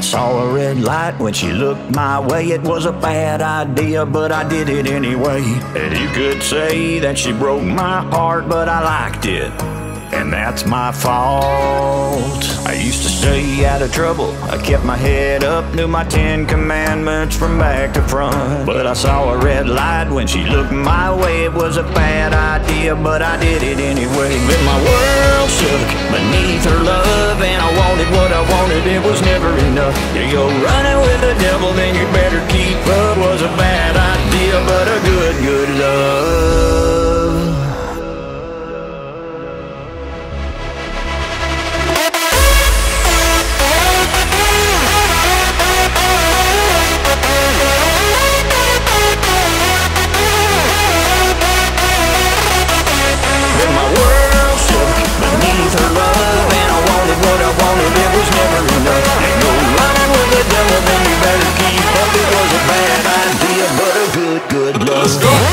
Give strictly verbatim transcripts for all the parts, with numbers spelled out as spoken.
saw a red light when she looked my way. It was a bad idea, but I did it anyway. And you could say that she broke my heart, but I liked it, and that's my fault. I used to stay out of trouble, I kept my head up, knew my Ten Commandments from back to front. But I saw a red light when she looked my way. It was a bad idea, but I did it anyway. Then my world shook beneath her love, and I wanted what I wanted, it was never enough. You go running with the devil, then you better keep up. Was a bad idea, but a good, good love. Let's go!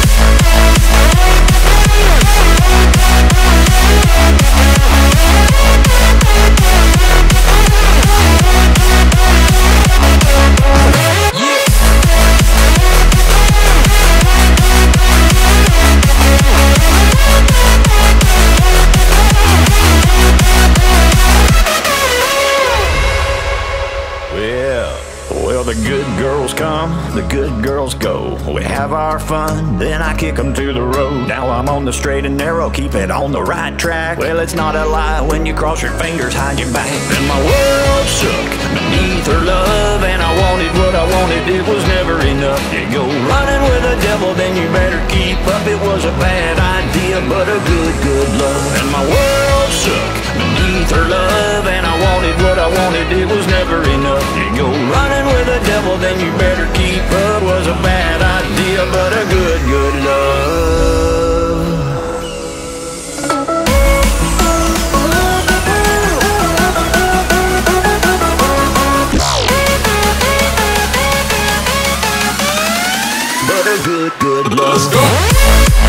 Well, the good girls come, the good girls go. We have our fun, then I kick them to the road. Now I'm on the straight and narrow, keep it on the right track. Well, it's not a lie when you cross your fingers, hide your back. Then my world shook beneath her love, and I wanted what I wanted, it was never enough. You go running with the devil, then you better keep up. It was a bad idea, but a good, good love. And my world shook beneath her love, and I wanted what I wanted, it was never enough. You go running with the devil, then you better keep up. Was a bad idea, but a good, good love. But a good, good love. Let's go!